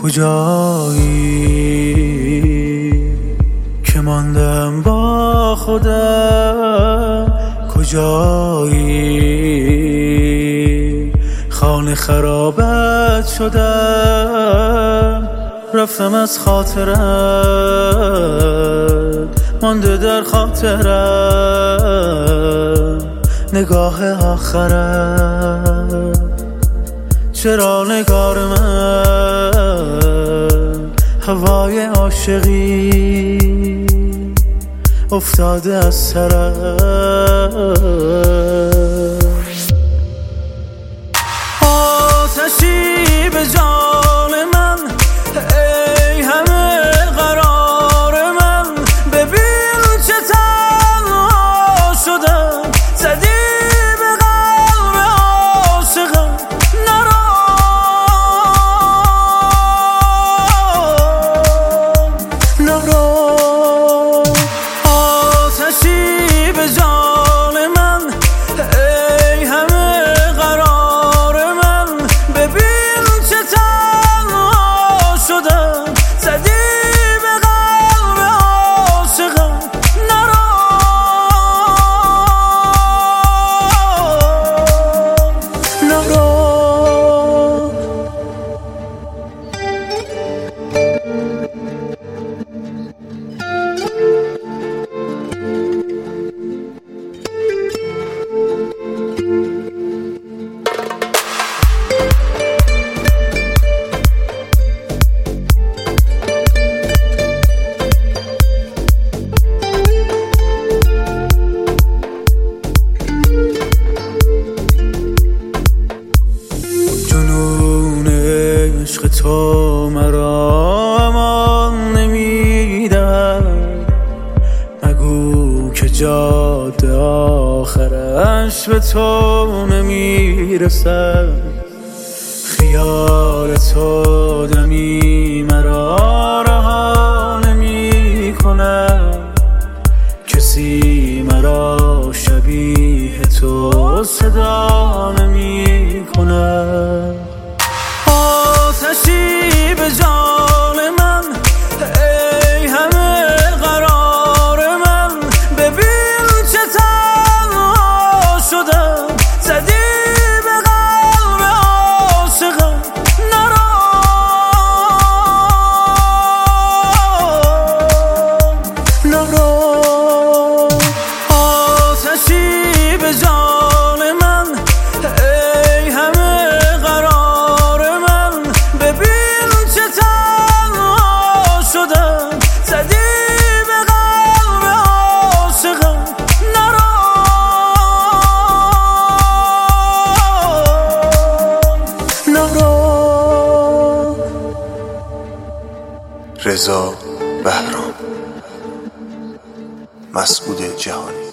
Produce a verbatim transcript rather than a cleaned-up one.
کجایی که ماندم با خودم؟ کجایی خانه خرابت شدم؟ رفتم از خاطرم، مانده در خاطرم نگاه آخرم. چرا نگار من هوای عاشقی افتاده از سرم؟ آتشی به جان من، ای همه قرار من، ببین چه تنها شدم. زدی به قلب عاشقم نرو، نرو. آتشی به جان من، ای همه قرار من، ببین چه تنها شدم. زدی به قلب عاشقم نرو، نرو. عشق تو مرا امان نمیدهد، مگو که جاده آخرش به تو نمیرسد. خیال تو دمی مرا رها نمی کند، کسی مرا شبیه تو صدا نمی کند. آتشی به جان من، ای همه قرار من، ببین چه تنها شدم. زدی به قلب عاشقم نرو، نرو. آتشی به جان من، ای همه قرار من، ببین چه تنها شدم. زدی به قلب عاشقم نرو، نرو. رضا بهرام، مسعود جهانی.